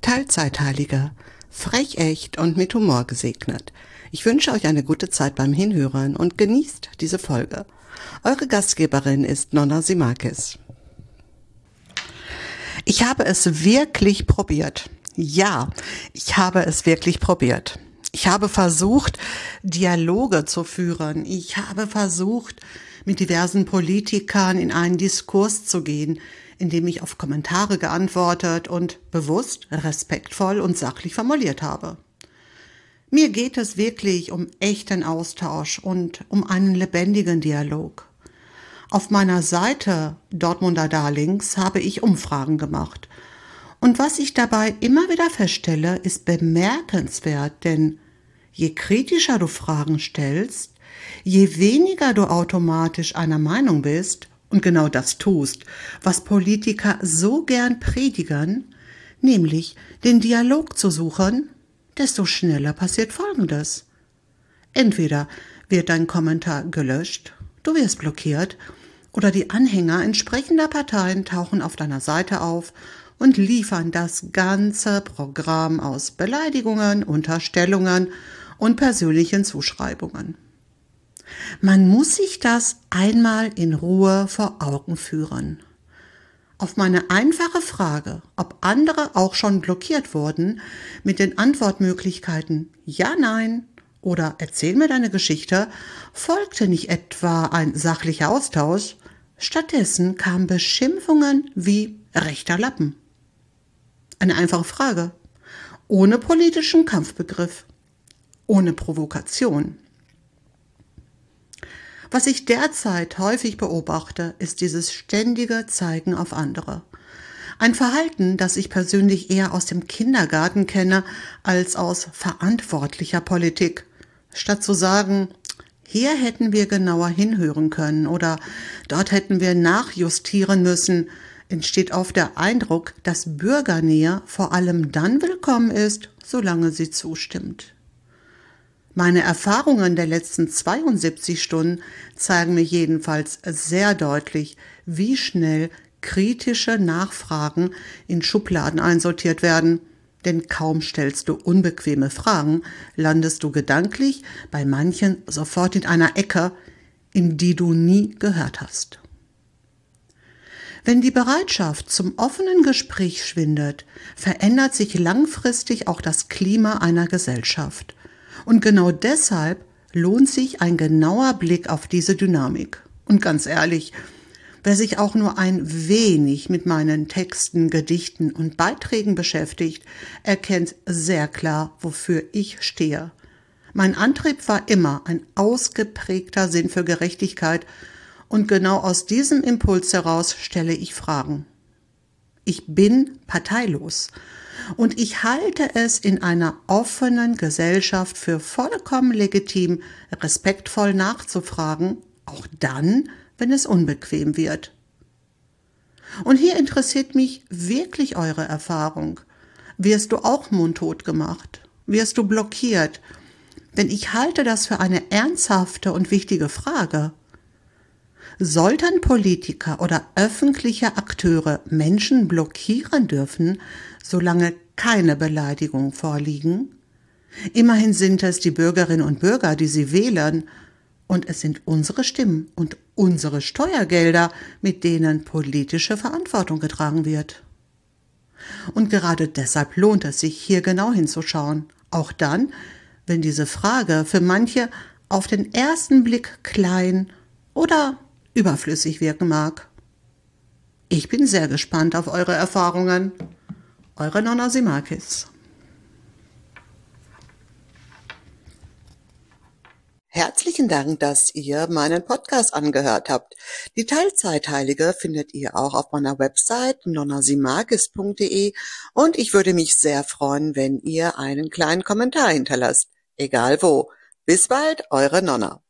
Teilzeitheiliger, frech, echt und mit Humor gesegnet. Ich wünsche euch eine gute Zeit beim Hinhören und genießt diese Folge. Eure Gastgeberin ist Nonna Simakis. Ich habe es wirklich probiert. Ja, ich habe es wirklich probiert. Ich habe versucht, Dialoge zu führen. Ich habe versucht, mit diversen Politikern in einen Diskurs zu gehen, indem ich auf Kommentare geantwortet und bewusst, respektvoll und sachlich formuliert habe. Mir geht es wirklich um echten Austausch und um einen lebendigen Dialog. Auf meiner Seite Dortmunder Darlings habe ich Umfragen gemacht. Und was ich dabei immer wieder feststelle, ist bemerkenswert, denn je kritischer du Fragen stellst, je weniger du automatisch einer Meinung bist und genau das tust, was Politiker so gern predigen, nämlich den Dialog zu suchen, desto schneller passiert Folgendes. Entweder wird dein Kommentar gelöscht, du wirst blockiert, oder die Anhänger entsprechender Parteien tauchen auf deiner Seite auf und liefern das ganze Programm aus Beleidigungen, Unterstellungen und persönlichen Zuschreibungen. Man muss sich das einmal in Ruhe vor Augen führen. Auf meine einfache Frage, ob andere auch schon blockiert wurden, mit den Antwortmöglichkeiten Ja, Nein oder Erzähl mir deine Geschichte, folgte nicht etwa ein sachlicher Austausch, stattdessen kamen Beschimpfungen wie rechter Lappen. Eine einfache Frage, ohne politischen Kampfbegriff, ohne Provokation. Was ich derzeit häufig beobachte, ist dieses ständige Zeigen auf andere. Ein Verhalten, das ich persönlich eher aus dem Kindergarten kenne, als aus verantwortlicher Politik. Statt zu sagen, hier hätten wir genauer hinhören können oder dort hätten wir nachjustieren müssen, entsteht oft der Eindruck, dass Bürgernähe vor allem dann willkommen ist, solange sie zustimmt. Meine Erfahrungen der letzten 72 Stunden zeigen mir jedenfalls sehr deutlich, wie schnell kritische Nachfragen in Schubladen einsortiert werden. Denn kaum stellst du unbequeme Fragen, landest du gedanklich bei manchen sofort in einer Ecke, in die du nie gehört hast. Wenn die Bereitschaft zum offenen Gespräch schwindet, verändert sich langfristig auch das Klima einer Gesellschaft. Und genau deshalb lohnt sich ein genauer Blick auf diese Dynamik. Und ganz ehrlich, wer sich auch nur ein wenig mit meinen Texten, Gedichten und Beiträgen beschäftigt, erkennt sehr klar, wofür ich stehe. Mein Antrieb war immer ein ausgeprägter Sinn für Gerechtigkeit und genau aus diesem Impuls heraus stelle ich Fragen. Ich bin parteilos. Und ich halte es in einer offenen Gesellschaft für vollkommen legitim, respektvoll nachzufragen, auch dann, wenn es unbequem wird. Und hier interessiert mich wirklich eure Erfahrung. Wirst du auch mundtot gemacht? Wirst du blockiert? Denn ich halte das für eine ernsthafte und wichtige Frage. Sollten Politiker oder öffentliche Akteure Menschen blockieren dürfen, solange keine Beleidigungen vorliegen? Immerhin sind es die Bürgerinnen und Bürger, die sie wählen, und es sind unsere Stimmen und unsere Steuergelder, mit denen politische Verantwortung getragen wird. Und gerade deshalb lohnt es sich, hier genau hinzuschauen, auch dann, wenn diese Frage für manche auf den ersten Blick klein oder überflüssig wirken mag. Ich bin sehr gespannt auf eure Erfahrungen. Eure Nonna Simakis. Herzlichen Dank, dass ihr meinen Podcast angehört habt. Die Teilzeitheilige findet ihr auch auf meiner Website nonnasimakis.de und ich würde mich sehr freuen, wenn ihr einen kleinen Kommentar hinterlasst. Egal wo. Bis bald, eure Nonna.